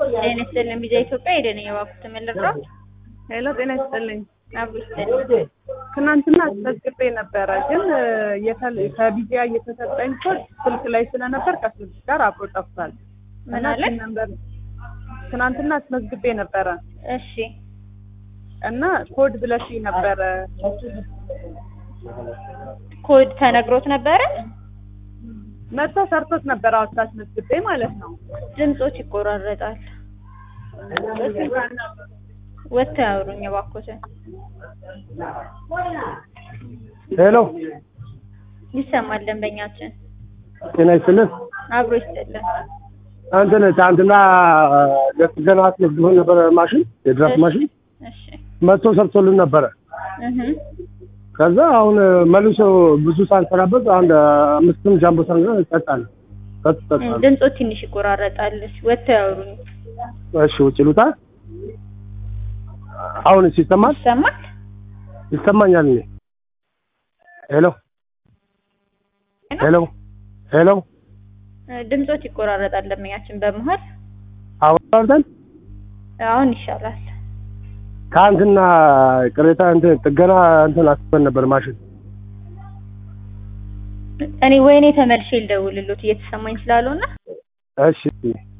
ጤና ይስጥልኝ ቢዛ ኢትዮጵያ ሄደን የባኩት መልራው ሄሎ ጤና ይስጥልኝ። አብስተ ትናንትና አስመዝግቤ ነበረ ግን ከቢዛ እየተሰጠኝ ኮድ ስልክ ላይ ስለነበር ከስልክ ጋር አብሮ ጠፍቷል። ምን አለ? ትናንትና አስመዝግቤ ነበረ። እሺ እና ኮድ ብለሽኝ ነበረ። ኮድ ተነግሮት ነበረ? መጥቶ ሰርቶት ነበር። አስመዝግቤ ማለት ነው። ድምጾች ይቆራረጣል። ወጥተው ያወሩኝ እባክዎትን። ሄሎ ይሰማል ደንበኛችን። ጤና ይስጥልኝ። አብሮ ይስጥልን። አንተነ ትናንትና ለጥገና አስመዝግበን ነበር ማሽን የድራፍት ማሽን እሺ መጥቶ ሰርቶልን ነበረ። ከዛ አሁን መልሶ ብዙ ሳንሰራበት አንድ 5 ጃምቦ ሳንሰራ ይጣጣል። ድምጾች ትንሽ ይቆራረጣል። ወጥተው ያወሩኝ። እሺ ውጭ ልውጣ? አሁን ይሰማል? ይሰማኛል። ሄሎ ሄሎ ሄሎ ድምጾች ይቆራረጣል ደንበኛችን በመሃል። አሁን ይሻላል። ከአንተና ቅሬታ ጥገና አስበን ነበር ማሽን። እኔ ወይኔ ተመልሼ ልደውልልዎት እየተሰማኝ ስላልሆነ። እሺ